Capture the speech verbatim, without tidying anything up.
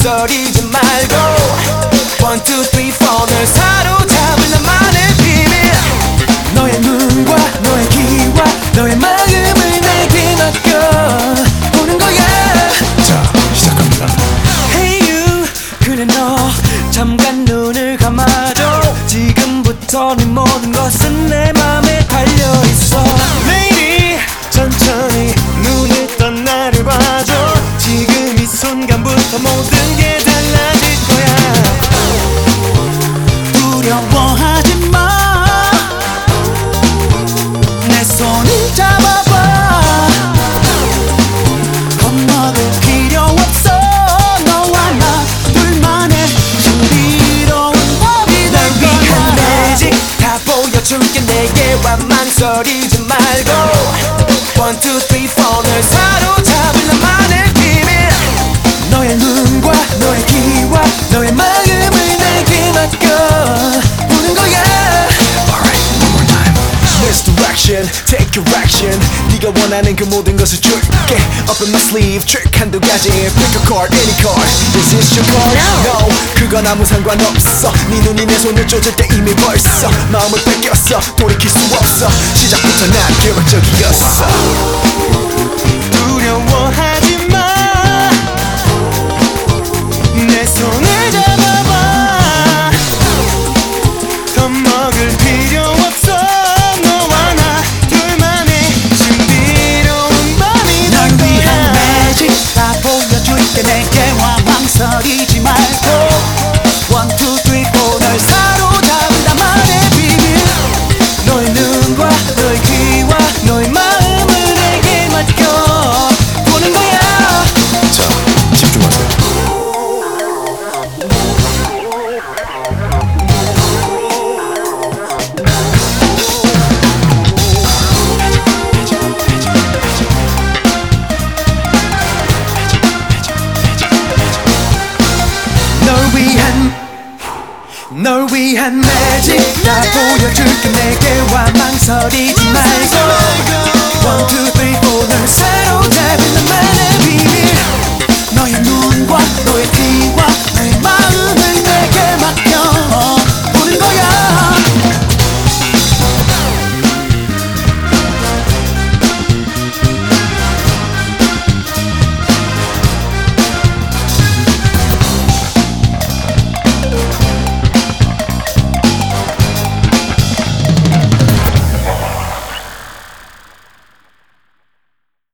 망설이지 말고 One, two, three, four 널 사로잡을 나만의 비밀 너의 눈과 너의 귀와 너의 마음을 내게 맡겨 보는 거야. 자, 시작합니다. Hey you 그래 너 잠깐 눈을 감아줘. 지금부터 네 모든 것은 내 맘에 달려있어. Lady 천천히 눈을 뜬 나를 봐줘. 지금 이 순간부터 모든 게 달라질 거야. 두려워하지 마. 내 손을 잡아봐. 겁먹을 필요 없어. 너와 나 둘만의 신비로운 법이 날 위한 매직 다 보여줄게. 내게 와 망설이지 말고 One, two, three, four 널 사로잡을 나만의 비밀 너의 눈과 너의 귀와 너의 마음을 내게 맡겨 보는 거야. Alright, one more time. Misdirection, take your action. 네가 원하는 그 모든 것을 줄게. Up in my sleeve, trick 한두 가지. Pick a card, any card. Is this your card? No, 그건 아무 상관없어. 네 눈이 내 손을 쫓을 때 이미 벌써 마음을 뺏겼어. 돌이킬 수 없어. 시작부터 난 계획적이었어. 두려워하지 마. 내 손을 잡아봐. 겁먹을 필요 없어. 너와 나 둘만의 신비로운 밤이 널 위한 매직 다 보여줄게. 내게 와 망설이지 말고 One, two, three, four 널 사로잡은 나만의 비밀 너의 눈과 너의 귀와 너의 마음을 내게 맡겨 보는 거야. 자, 집중하세요. 널 위한 널 위한 매직 다 보여줄게. 내게 와 망설이지 말고 One, two, three, four 널 사로잡은 나만의